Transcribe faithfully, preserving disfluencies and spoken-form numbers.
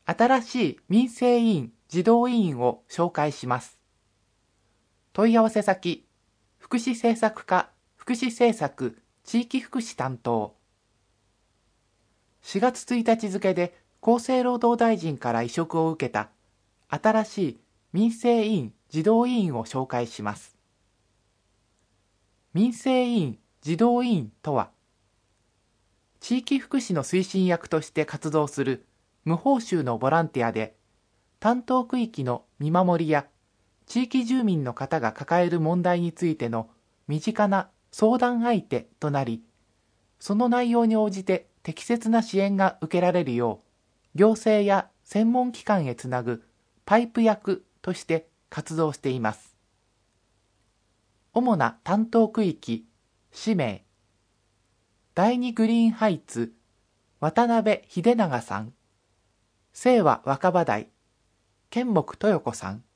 新しい民生委員児童委員を紹介します。問い合わせ先、福祉政策課福祉政策地域福祉担当。しがつついたち付で厚生労働大臣から委嘱を受けた新しい民生委員児童委員を紹介します。民生委員児童委員とは、地域福祉の推進役として活動する無報酬のボランティアで、担当区域の見守りや地域住民の方が抱える問題についての身近な相談相手となり、その内容に応じて適切な支援が受けられるよう、行政や専門機関へつなぐパイプ役として活動しています。主な担当区域、氏名、第二グリーンハイツ、渡辺秀長さん、清和若葉台、剣木豊子さん、